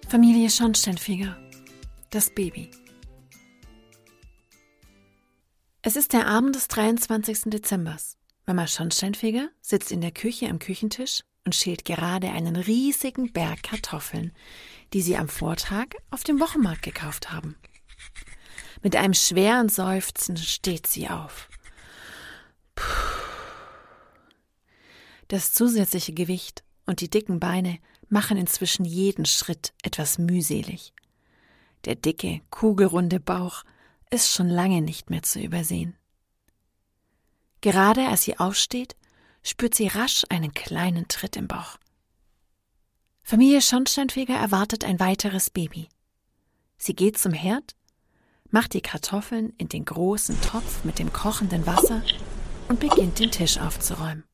Familie Schornsteinfeger. Das Baby. Es ist der Abend des 23. Dezembers. Mama Schornsteinfeger sitzt in der Küche am Küchentisch und schält gerade einen riesigen Berg Kartoffeln, die sie am Vortag auf dem Wochenmarkt gekauft haben. Mit einem schweren Seufzen steht sie auf. Das zusätzliche Gewicht und die dicken Beine machen inzwischen jeden Schritt etwas mühselig. Der dicke, kugelrunde Bauch ist schon lange nicht mehr zu übersehen. Gerade als sie aufsteht, spürt sie rasch einen kleinen Tritt im Bauch. Familie Schornsteinfeger erwartet ein weiteres Baby. Sie geht zum Herd, macht die Kartoffeln in den großen Topf mit dem kochenden Wasser und beginnt den Tisch aufzuräumen.